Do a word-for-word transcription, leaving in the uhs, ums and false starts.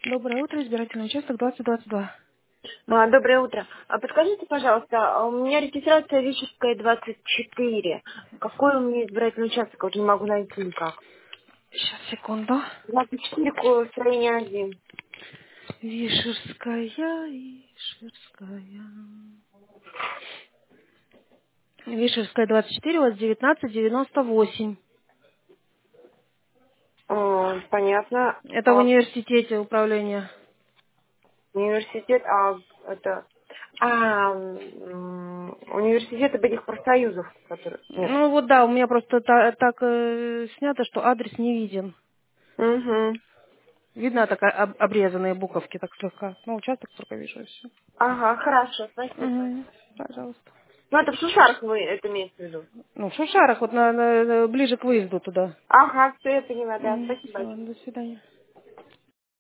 Доброе утро, избирательный участок двадцать двадцать два. А, Доброе утро. А Подскажите, пожалуйста, а у меня регистрация Вишевская двадцать четыре. Какой у меня избирательный участок? Вот не могу найти никак. Сейчас, секунду. двадцать четыре, ко- строение один. Вишерская, Вишерская. Вишерская двадцать четыре, у вас девятнадцать девяносто восемь. А, понятно. Это в А, университете управления. университет, а это... А, м, университет об этих профсоюзов, которые... Нет. Ну вот да, у меня просто та- так э, снято, что адрес не виден. Угу. Видно так об- обрезанные буковки так слегка. Ну, участок только вижу и все. Ага, хорошо, спасибо. Угу, пожалуйста. Ну, это в Шушарах вы это имеете в виду? Ну, в Шушарах, вот на, на- на- ближе к выезду туда. Ага, все, я поняла, да, Угу. спасибо Все, большое. до свидания.